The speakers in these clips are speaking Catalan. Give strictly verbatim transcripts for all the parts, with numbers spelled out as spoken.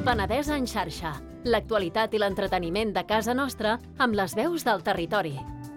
Penedès en xarxa. L'actualitat i l'entreteniment de casa nostra amb les veus del territori.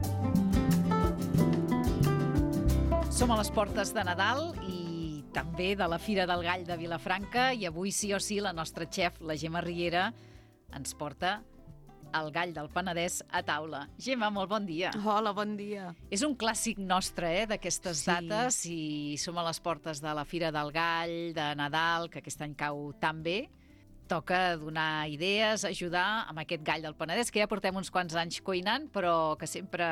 Som a les portes de Nadal i també de la Fira del Gall de Vilafranca i avui sí o sí la nostra xef, la Gemma Riera, ens porta el gall del Penedès a taula. Gemma, molt bon dia. Hola, bon dia. És un clàssic nostre, eh, d'aquestes Sí. dates i som a les portes de la Fira del Gall, de Nadal, que aquest any cau tan bé. Toca donar idees, ajudar amb aquest gall del Penedès, que ja portem uns quants anys cuinant, però que sempre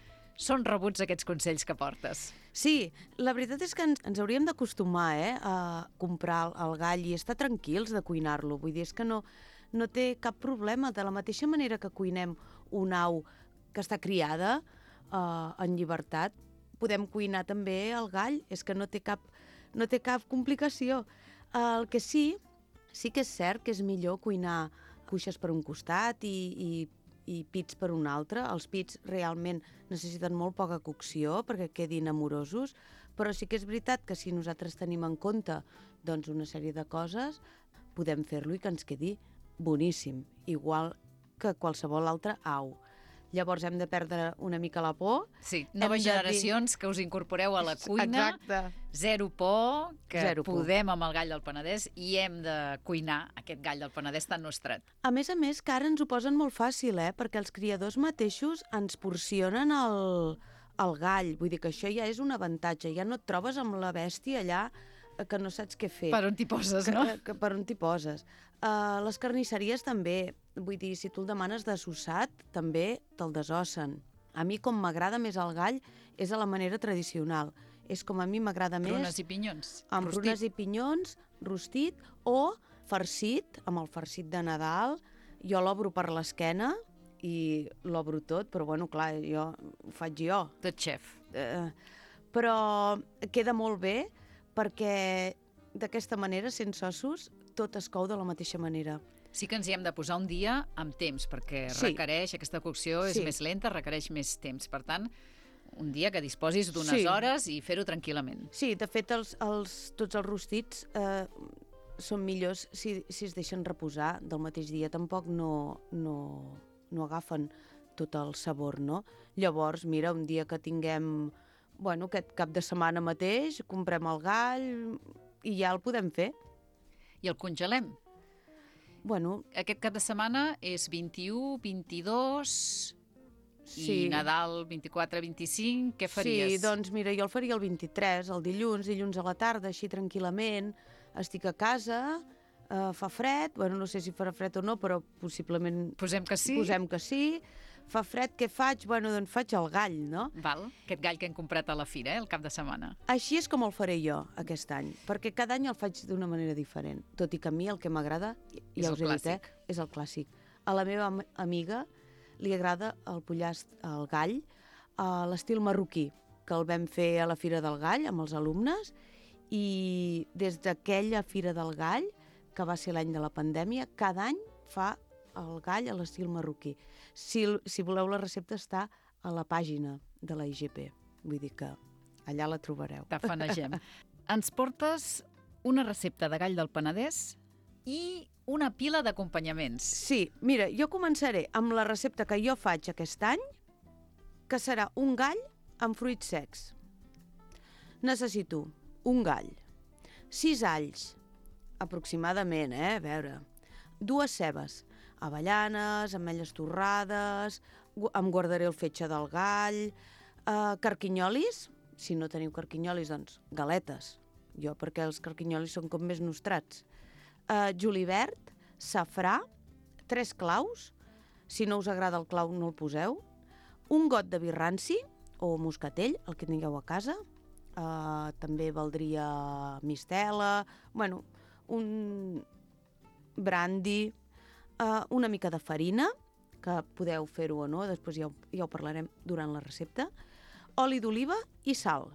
són rebuts aquests consells que portes. Sí, la veritat és que ens, ens hauríem d'acostumar eh, a comprar el gall i estar tranquils de cuinar-lo. Vull dir, és que no, no té cap problema. De la mateixa manera que cuinem una au que està criada eh, en llibertat, podem cuinar també el gall. És que no té cap, no té cap complicació. El que sí, sí que és cert que és millor cuinar cuixes per un costat i, i i pits per un altre. Els pits realment necessiten molt poca cocció perquè quedin amorosos, però sí que és veritat que si nosaltres tenim en compte doncs, una sèrie de coses, podem fer-lo i que ens quedi boníssim, igual que qualsevol altra au. Llavors hem de perdre una mica la por. Sí, noves generacions dir... que us incorporeu a la cuina. Exacte. Zero por, que Zero por. Podem amb el gall del Penedès i hem de cuinar aquest gall del Penedès tan nostrat. A més a més, que ara ens ho posen molt fàcil, eh? Perquè els criadors mateixos ens porcionen el, el gall. Vull dir que això ja és un avantatge. Ja no et trobes amb la bèstia allà que no saps què fer. Per on t'hi poses, que, no? Que per on t'hi poses. Uh, les carnisseries també. Vull dir, si tu el demanes desossat, també te'l desossen. A mi, com m'agrada més el gall, és a la manera tradicional. És com a mi m'agrada més... Prunes i pinyons. Amb rostit. prunes i pinyons, rostit, o farcit, amb el farcit de Nadal. Jo l'obro per l'esquena i l'obro tot, però bueno, clar, jo ho faig jo. Tot xef. Uh, però queda molt bé perquè d'aquesta manera, sense ossos, tot es cou de la mateixa manera. Sí que ens hi hem de posar un dia amb temps, perquè Sí. requereix, aquesta cocció és Sí. més lenta, requereix més temps. Per tant, un dia que disposis d'unes Sí. hores i fer-ho tranquil·lament. Sí, de fet, els, els, tots els rostits eh, són millors si, si es deixen reposar del mateix dia. Tampoc no, no, no agafen tot el sabor, no? Llavors, mira, un dia que tinguem, bueno, aquest cap de setmana mateix, comprem el gall i ja el podem fer. I el congelem. Bueno, Aquest cap de setmana és vint-i-u, vint-i-dos sí. i Nadal vint-i-quatre, vint-i-cinc. Què faries? Sí, doncs mira, jo el faria el vint-i-tres, el dilluns, dilluns a la tarda, així tranquil·lament. Estic a casa, eh, fa fred, bueno, no sé si farà fred o no, però possiblement... Posem que sí? Posem que sí. Fa fred, què faig? Bueno, doncs faig el gall, no? Val, aquest gall que hem comprat a la fira, eh, el cap de setmana. Així és com el faré jo aquest any, perquè cada any el faig d'una manera diferent, tot i que a mi el que m'agrada, És ja el us he dit, eh, clàssic. és el clàssic. A la meva am- amiga li agrada el pollast, el gall, a l'estil marroquí, que el vam fer a la Fira del Gall amb els alumnes, i des d'aquella Fira del Gall, que va ser l'any de la pandèmia, cada any fa el gall a l'estil marroquí. Si, si voleu, la recepta està a la pàgina de la I G P. Vull dir que allà la trobareu. Tafanegem. Ens portes una recepta de gall del Penedès i una pila d'acompanyaments. Sí, mira, jo començaré amb la recepta que jo faig aquest any, que serà un gall amb fruits secs. Necessito un gall, sis alls, aproximadament, eh? A veure, dues cebes, avellanes, ametlles torrades, gu- em guardaré el fetge del gall, eh, carquinyolis, si no teniu carquinyolis, doncs galetes, jo perquè els carquinyolis són com més nostrats, eh, julivert, safrà, tres claus, si no us agrada el clau no el poseu, un got de vi ranci o moscatell, el que tingueu a casa, eh, també valdria mistela, bueno, un brandy, eh, una mica de farina, que podeu fer-ho o no, després ja ho, ja ho parlarem durant la recepta, oli d'oliva i sal.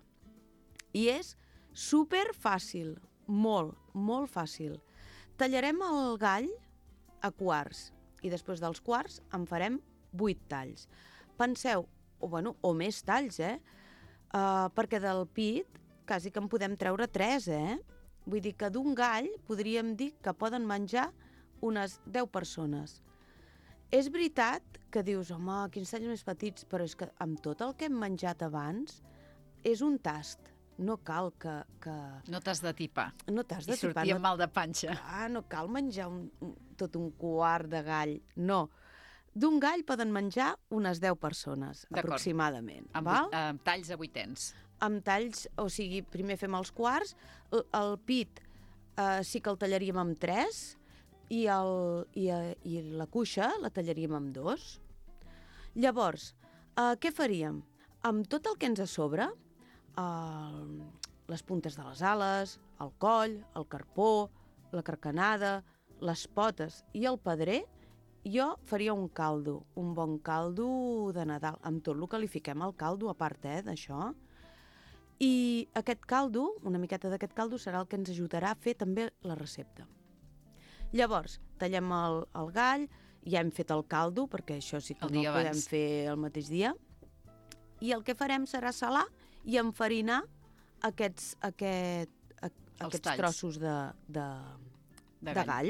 I és super fàcil, molt, molt fàcil. Tallarem el gall a quarts i després dels quarts en farem vuit talls. Penseu, o, bueno, o més talls, eh? Uh, perquè del pit quasi que en podem treure tres, eh? Vull dir que d'un gall podríem dir que poden menjar unes deu persones. És veritat que dius, home, quins talls més petits, però és que amb tot el que hem menjat abans és un tast. No cal que... que... No t'has de tipar. No t'has de I tipar. sortir amb no... mal de panxa. Ah, no cal menjar un, un, tot un quart de gall. No. D'un gall poden menjar unes deu persones, aproximadament. Amb, val? amb talls a vuitens. Amb talls, o sigui, primer fem els quarts, el, el pit eh, sí que el tallaríem amb tres i, el, i, eh, i la cuixa la tallaríem amb dos. Llavors, eh, què faríem? Amb tot el que ens a sobre, eh, les puntes de les ales, el coll, el carpó, la carcanada, les potes i el pedrer, jo faria un caldo, un bon caldo de Nadal, amb tot el que li fiquem al caldo, a part eh, d'això. I aquest caldo, una miqueta d'aquest caldo, serà el que ens ajudarà a fer també la recepta. Llavors, tallem el, el gall, ja hem fet el caldo, perquè això sí que El no dia el podem abans. fer el mateix dia, i el que farem serà salar i enfarinar aquests, aquest, a, aquests talls. trossos de, de, De de gall.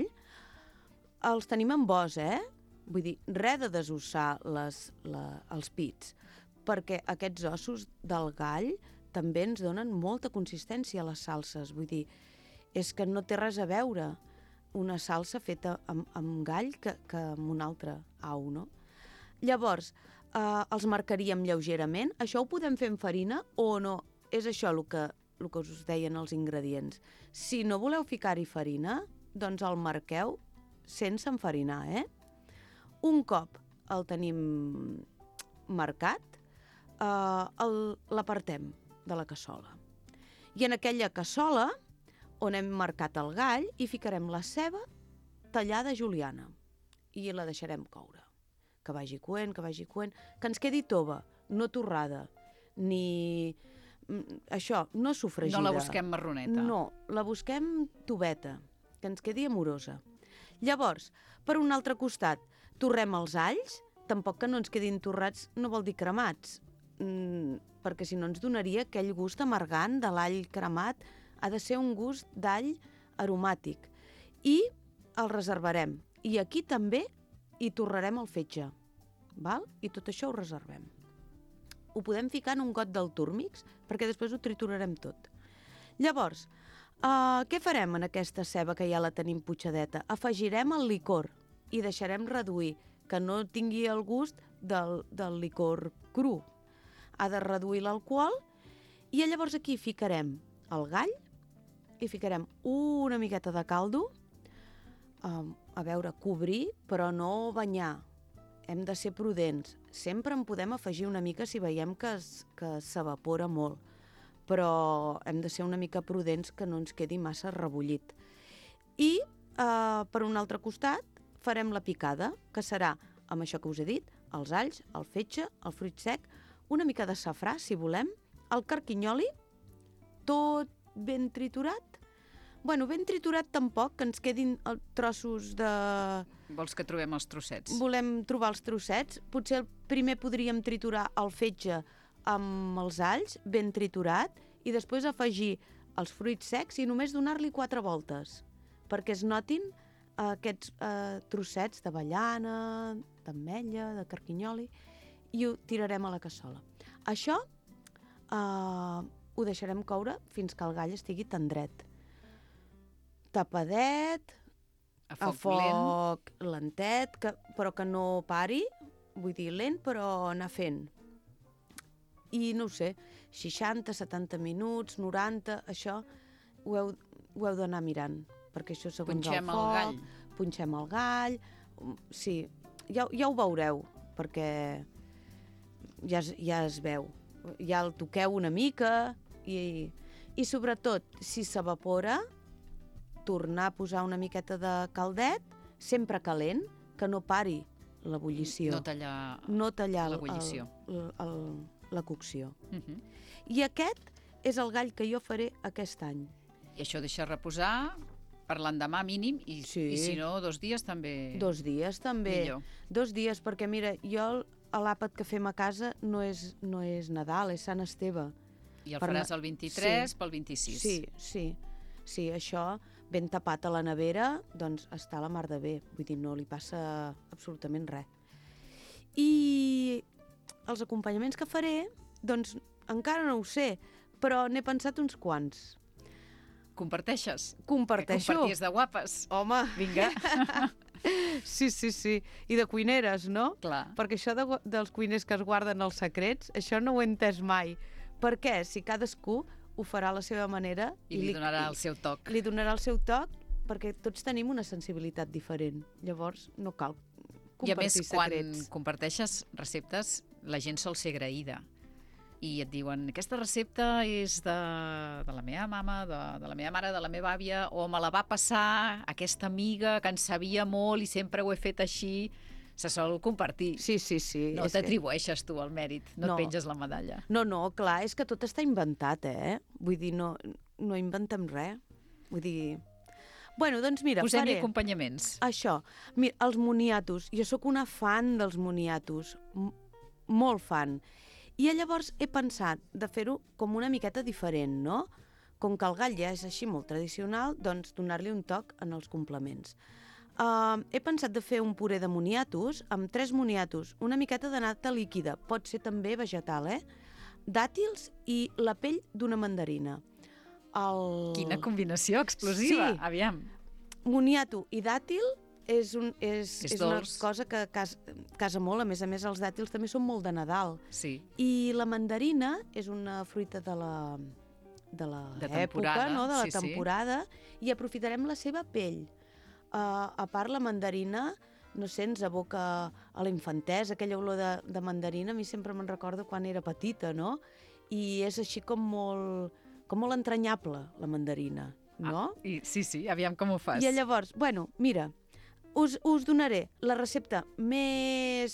Els tenim en bos, eh? Vull dir, res de desossar les, la, els pits, perquè aquests ossos del gall també ens donen molta consistència a les salses. Vull dir, és que no té res a veure una salsa feta amb, amb gall que, que amb un altre au, no? Llavors, eh, els marcaríem lleugerament. Això ho podem fer amb farina o no? És això el que, el que us deien els ingredients. Si no voleu ficar-hi farina, doncs el marqueu sense enfarinar, eh? Un cop el tenim marcat, eh, l'apartem de la cassola. I en aquella cassola, on hem marcat el gall, hi ficarem la ceba tallada juliana i la deixarem coure. Que vagi coent, que vagi coent, que ens quedi tova, no torrada, ni... Això, no sofregida. No la busquem marroneta. No, la busquem toveta, que ens quedi amorosa. Llavors, per un altre costat, torrem els alls, tampoc que no ens quedin torrats no vol dir cremats, mm, perquè si no ens donaria aquell gust amargant de l'all cremat, ha de ser un gust d'all aromàtic. I el reservarem. I aquí també hi torrarem el fetge, val? I tot això ho reservem. Ho podem ficar en un got del túrmix, perquè després ho triturarem tot. Llavors, uh, què farem en aquesta ceba que ja la tenim putxadeta? Afegirem el licor i deixarem reduir, que no tingui el gust del, del licor cru. Ha de reduir l'alcohol i llavors aquí ficarem el gall i ficarem una miqueta de caldo, um, a veure, cobrir, però no banyar. Hem de ser prudents. Sempre en podem afegir una mica si veiem que s'evapora molt, però hem de ser una mica prudents que no ens quedi massa rebullit. I, eh, per un altre costat, farem la picada, que serà, amb això que us he dit, els alls, el fetge, el fruit sec, una mica de safrà, si volem, el carquinyoli, tot ben triturat. Bueno, ben triturat tampoc, que ens quedin trossos de... Vols que trobem els trossets? Volem trobar els trossets. Potser primer podríem triturar el fetge amb els alls, ben triturat, i després afegir els fruits secs i només donar-li quatre voltes, perquè es notin aquests eh, trossets d'avellana, d'ametlla, de carquinyoli, i ho tirarem a la cassola. Això eh, ho deixarem coure fins que el gall estigui tendret. Tapadet, A foc, a foc lent. lentet, que, però que no pari, vull dir lent, però anar fent. I no ho sé, seixanta, setanta minuts, noranta, això ho heu, ho heu d'anar mirant, perquè això segons Punxem el foc... el gall. Punxem el gall, sí, ja, ja ho veureu, perquè ja es, ja es veu. Ja el toqueu una mica i, i sobretot, si s'evapora, tornar a posar una miqueta de caldet, sempre calent, que no pari l'ebullició. No tallar, no tallar l'ebullició. el, el, el, la cocció. Uh -huh. I aquest és el gall que jo faré aquest any. I això deixa reposar per l'endemà mínim, i, Sí. i si no, dos dies també... Dos dies també. Millor. Dos dies, perquè mira, jo l'àpat que fem a casa no és, no és Nadal, és Sant Esteve. I el Per faràs na- el vint-i-tres sí. pel vint-i-sis. Sí, sí, sí, això, ben tapat a la nevera, doncs està a la mar de bé. Vull dir, no li passa absolutament res. I els acompanyaments que faré, doncs encara no ho sé, però n'he pensat uns quants. Comparteixes? Comparteixo. Que comparties de guapes. Home! Vinga. Sí, sí, sí. I de cuineres, no? Clar. Perquè això de, dels cuiners que es guarden els secrets, això no ho he entès mai. Per què? Si cadascú ho farà a la seva manera... I li donarà el seu toc. Li donarà el seu toc, perquè tots tenim una sensibilitat diferent. Llavors, no cal compartir secrets. I a més, quan comparteixes receptes, la gent sol ser agraïda. I et diuen, aquesta recepta és de, de la meva mama, de, de la meva mare, de la meva àvia, o me la va passar aquesta amiga que en sabia molt i sempre ho he fet així. Se sol compartir. Sí, sí, sí. No t'atribueixes tu el mèrit, no, no et penges la medalla. No, no, clar, és que tot està inventat, eh? Vull dir, no, no inventem res. Vull dir... Bueno, doncs mira, Posem-hi faré... acompanyaments. Això. Mira, els moniatos. Jo sóc una fan dels moniatos. M molt fan. I llavors he pensat de fer-ho com una miqueta diferent, no? Com que el gall ja és així molt tradicional, doncs donar-li un toc en els complements. Uh, he pensat de fer un puré de moniatos amb tres moniatos, una miqueta de nata líquida, pot ser també vegetal, eh? Dàtils i la pell d'una mandarina. El... Quina combinació explosiva, sí. Aviam. Moniato i dàtil és, un, és, és, és una cosa que casa, casa molt, a més a més els dàtils també són molt de Nadal. Sí. I la mandarina és una fruita de la, de la de època, no? De la sí, temporada, sí. I aprofitarem la seva pell. Uh, a part, la mandarina, no sé, ens evoca a la infantesa, aquella olor de, de mandarina, a mi sempre me'n recordo quan era petita, no? I és així com molt, com molt entranyable, la mandarina, no? Ah, i, sí, sí, aviam com ho fas. I llavors, bueno, mira, us, us donaré la recepta més,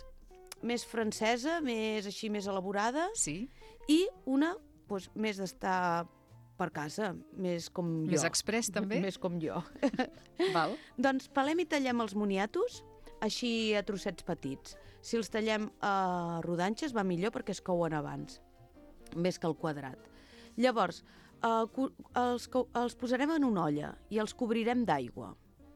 més francesa, més així, més elaborada, sí. I una doncs, més d'estar per casa, més com jo. Més express, també? Més com jo. Val. Doncs pelem i tallem els moniatos, així a trossets petits. Si els tallem a rodanxes va millor perquè es couen abans, més que al quadrat. Llavors, eh, els, els posarem en una olla i els cobrirem d'aigua.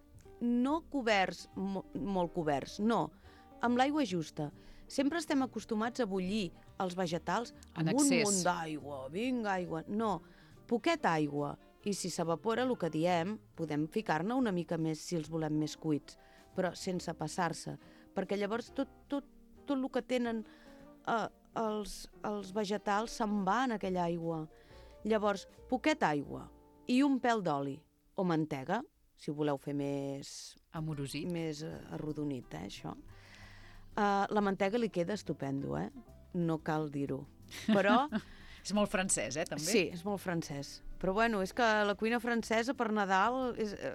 No coberts, mo, molt coberts, no, amb l'aigua justa. Sempre estem acostumats a bullir els vegetals amb un munt d'aigua, vinga, aigua. No, poquet aigua, i si s'evapora el que diem, podem ficar-ne una mica més si els volem més cuits, però sense passar-se, perquè llavors tot, tot, tot el que tenen eh, els, els vegetals se'n va en aquella aigua. Llavors, poquet aigua i un pèl d'oli o mantega, si ho voleu fer més... Amorosit. Més arrodonit, eh, això. Uh, la mantega li queda estupendo, eh? No cal dir-ho. Però... És molt francès, eh, també? Sí, és molt francès. Però bueno, és que la cuina francesa per Nadal és, eh,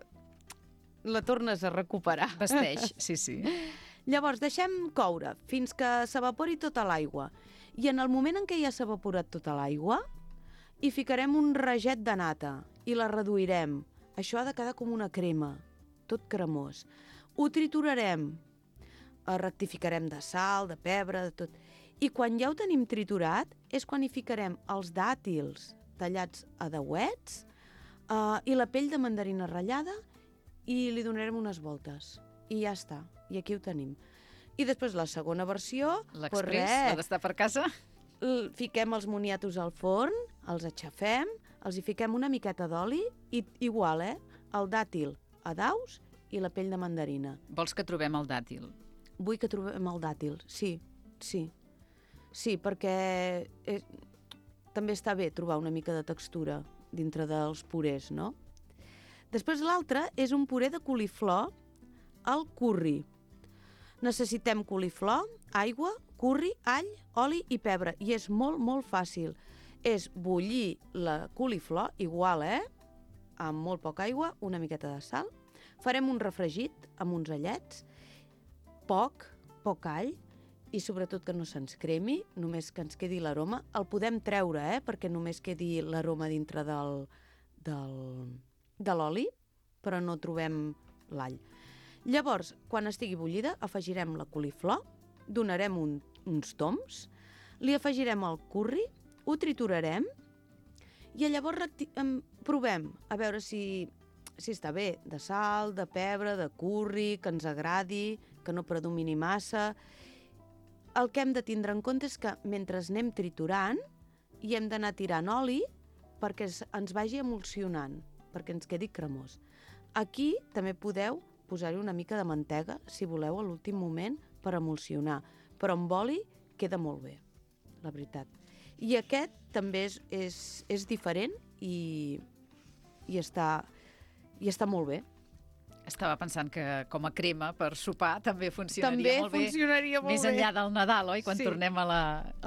la tornes a recuperar. Vesteix, sí, sí. Llavors, deixem coure fins que s'evapori tota l'aigua. I en el moment en què ja s'ha evaporat tota l'aigua, hi ficarem un raget de nata i la reduirem. Això ha de quedar com una crema, tot cremós. Ho triturarem, rectificarem de sal, de pebre, de tot. I quan ja ho tenim triturat és quan hi ficarem els dàtils tallats a deuets uh, i la pell de mandarina ratllada i li donarem unes voltes. I ja està, i aquí ho tenim. I després la segona versió... L'express, la d'estar per casa? Fiquem els moniatos al forn, els aixafem, els hi fiquem una miqueta d'oli i igual, eh? El dàtil a daus i la pell de mandarina. Vols que trobem el dàtil? Vull que trobem el dàtil, sí, sí. Sí, perquè eh, també està bé trobar una mica de textura dintre dels purés, no? Després l'altre és un puré de coliflor al curri. Necessitem coliflor, aigua, curri, all, oli i pebre. I és molt, molt fàcil. És bullir la coliflor, igual, eh? Amb molt poca aigua, una miqueta de sal. Farem un refregit amb uns allets, poc, poc all, i sobretot que no se'ns cremi, només que ens quedi l'aroma. El podem treure, eh? Perquè només quedi l'aroma dintre del, del, de l'oli, però no trobem l'all. Llavors, quan estigui bullida, afegirem la coliflor, donarem un, uns toms, li afegirem el curri, ho triturarem i llavors provem a veure si sí, està bé, de sal, de pebre, de curri, que ens agradi, que no predomini massa. El que hem de tindre en compte és que mentre anem triturant i hem d'anar tirant oli perquè ens vagi emulsionant, perquè ens quedi cremós. Aquí també podeu posar-hi una mica de mantega, si voleu, a l'últim moment, per emulsionar. Però amb oli queda molt bé, la veritat. I aquest també és, és, és diferent i, i, està, i està molt bé. Estava pensant que com a crema per sopar també funcionaria també molt bé. També funcionaria molt més bé. enllà del Nadal, oi? Quan sí. tornem a la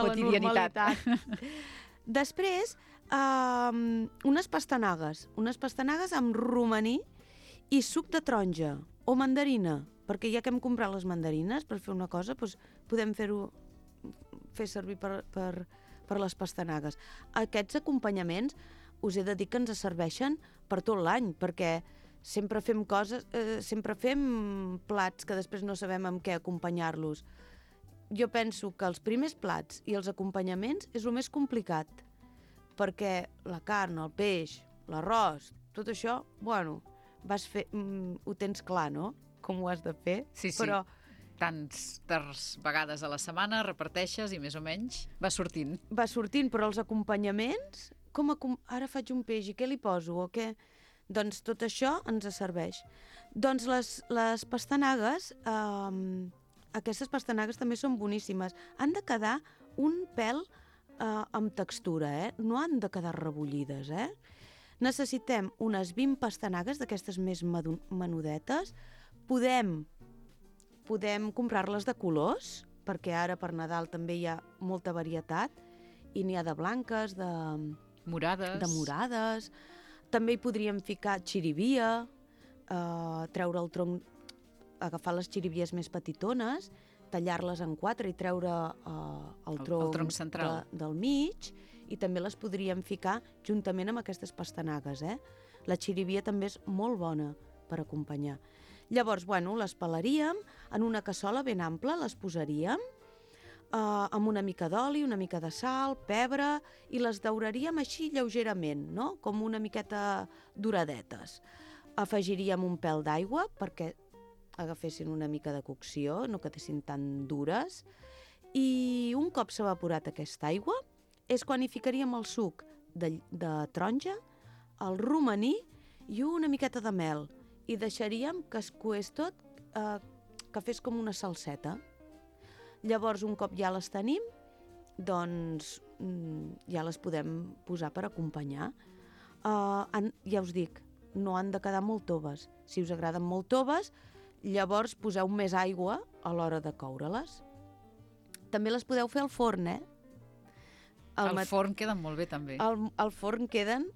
A quotidianitat. la normalitat. Després, um, unes pastanagues. Unes pastanagues amb romaní i suc de taronja o mandarina, perquè ja que hem comprat les mandarines per fer una cosa, doncs podem fer-ho fer servir per, per, per les pastanagues. Aquests acompanyaments us he de dir que ens serveixen per tot l'any, perquè sempre fem coses, eh, sempre fem plats que després no sabem amb què acompanyar-los. Jo penso que els primers plats i els acompanyaments és el més complicat, perquè la carn, el peix, l'arròs, tot això, bueno, vas fer, mm, ho tens clar, no?, com ho has de fer. Sí, sí. Però Tants, tants vegades a la setmana reparteixes i més o menys va sortint. Va sortint, però els acompanyaments, com a, ara faig un peix i què li poso o què? Doncs tot això ens serveix. Doncs les, les pastanagues, eh, aquestes pastanagues també són boníssimes. Han de quedar un pèl eh, amb textura, eh? No han de quedar rebullides, eh? Necessitem unes vint pastanagues d'aquestes més menudetes. Podem Podem comprar-les de colors, perquè ara per Nadal també hi ha molta varietat, i n'hi ha de blanques, de morades. de morades. També hi podríem ficar xirivia, eh, treure el tronc, agafar les xirivies més petitones, tallar-les en quatre i treure eh, el, tronc el, el tronc central de, del mig, i també les podríem ficar juntament amb aquestes pastanagues. Eh? La xirivia també és molt bona per acompanyar. Llavors, bueno, les pelaríem en una cassola ben ampla, les posaríem eh, amb una mica d'oli, una mica de sal, pebre, i les dauraríem així lleugerament, no? Com una miqueta doradetes. Afegiríem un pèl d'aigua perquè agafessin una mica de cocció, no quedessin tan dures, i un cop s'ha evaporat aquesta aigua és quan hi ficaríem el suc de, de taronja, el romaní i una miqueta de mel, i deixaríem que es coés tot, eh, que fes com una salseta. Llavors, un cop ja les tenim, doncs ja les podem posar per acompanyar. Uh, han, ja us dic, no han de quedar molt toves. Si us agraden molt toves, llavors poseu més aigua a l'hora de coure-les. També les podeu fer al forn, eh? Al mat... forn queden molt bé, també. Al, al forn queden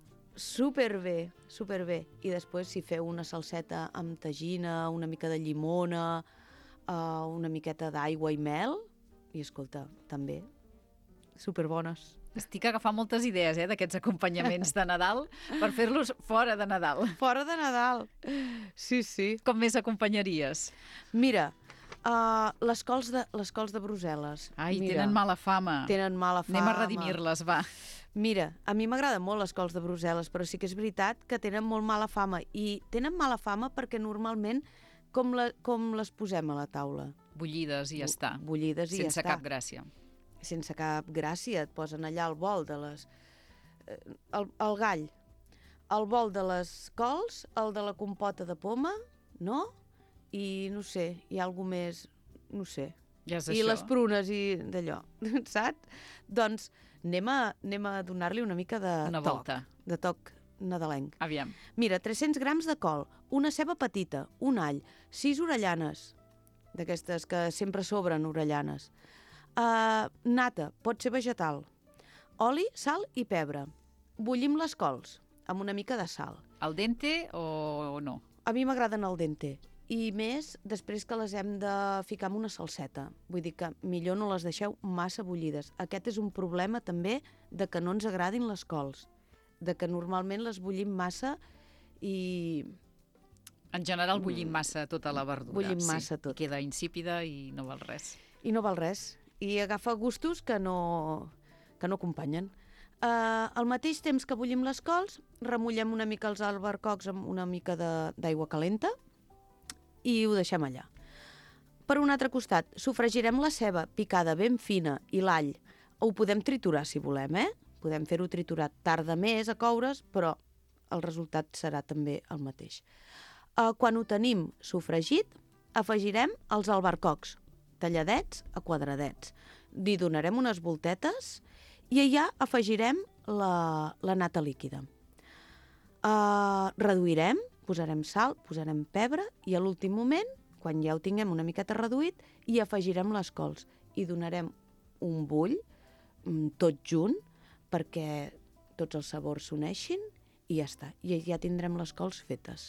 superbé, superbé. I després, si feu una salseta amb tagina, una mica de llimona, uh, una miqueta d'aigua i mel, i escolta, també, superbones. Estic agafant moltes idees, eh, d'aquests acompanyaments de Nadal per fer-los fora de Nadal. Fora de Nadal, sí, sí. Com més acompanyaries? Mira, uh, les cols de, les cols de Brussel·les. Ai, Mira, tenen mala fama. Tenen mala fama. Anem a redimir-les, va. Mira, a mi m'agraden molt les cols de Brussel·les, però sí que és veritat que tenen molt mala fama. I tenen mala fama perquè normalment com, la, com les posem a la taula? Bullides i ja està. Bullides i ja està. Sense cap gràcia. Sense cap gràcia. Et posen allà el bol de les... El, el gall. El bol de les cols, el de la compota de poma, no? I no sé, hi ha alguna més... No sé. Ja és I això. les prunes i d'allò, saps? Doncs anem a, anem a donar-li una mica de una toc, volta. de toc nadalenc. Aviam. Mira, tres-cents grams de col, una ceba petita, un all, sis orellanes, d'aquestes que sempre sobren orellanes, uh, nata, pot ser vegetal, oli, sal i pebre. Bullim les cols amb una mica de sal. Al dente o no? A mi m'agraden al dente. I més després que les hem de ficar en una salseta. Vull dir que millor no les deixeu massa bullides. Aquest és un problema també de que no ens agradin les cols, de que normalment les bullim massa i... En general bullim massa tota la verdura. Bullim massa sí. tot. I queda insípida i no val res. I no val res. I agafa gustos que no, que no acompanyen. Uh, al mateix temps que bullim les cols, remullem una mica els albercocs amb una mica de- d'aigua calenta i ho deixem allà. Per un altre costat, sofregirem la ceba picada ben fina i l'all. Ho podem triturar si volem, eh? Podem fer-ho triturat. Tarda més a coure's, però el resultat serà també el mateix. Uh, quan ho tenim sofregit, afegirem els albercocs, talladets a quadradets. Li donarem unes voltetes i allà afegirem la, la nata líquida. Uh, reduirem, posarem sal, posarem pebre i a l'últim moment, quan ja ho tinguem una miqueta reduït, hi afegirem les cols i donarem un bull tot junt perquè tots els sabors s'uneixin i ja està. I ja tindrem les cols fetes.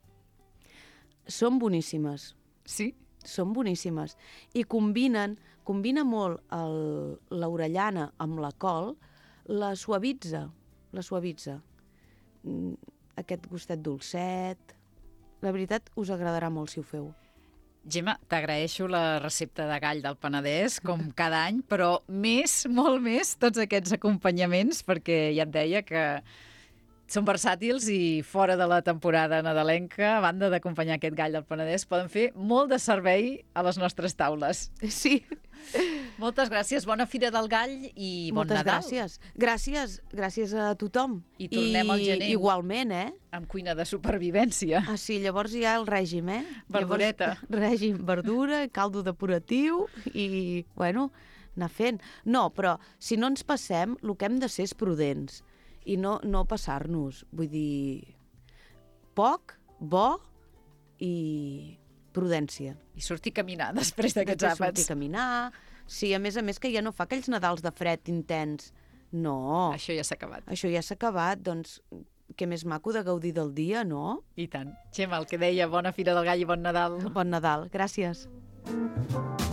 Són boníssimes. Sí? Són boníssimes. I combinen, combina molt el, l'orellana amb la col, la suavitza, la suavitza. Aquest gustet dolcet. La veritat, us agradarà molt si ho feu. Gemma, t'agraeixo la recepta de gall del Penedès, com cada any, però més, molt més, tots aquests acompanyaments, perquè ja et deia que són versàtils i fora de la temporada nadalenca, a banda d'acompanyar aquest gall del Penedès, poden fer molt de servei a les nostres taules. Sí. Moltes gràcies, bona Fira del Gall i bon Moltes Nadal. gràcies. Gràcies, gràcies a tothom. I tornem al gener. Igualment, eh? Amb cuina de supervivència. Ah, sí, llavors hi ha el règim, eh? Verdureta. Llavors, règim, verdura, caldo depuratiu i, bueno, anar fent. No, però si no ens passem, el que hem de ser és prudents i no, no passar-nos. Vull dir, poc, bo i prudència. I sortir a caminar després d'aquests àpats. Sortir a caminar. Sí, a més a més que ja no fa aquells Nadals de fred intens. No. Això ja s'ha acabat. Això ja s'ha acabat, doncs què més maco de gaudir del dia, no? I tant. Gemma, el que deia, bona Fira del Gall i bon Nadal. Bon Nadal, gràcies.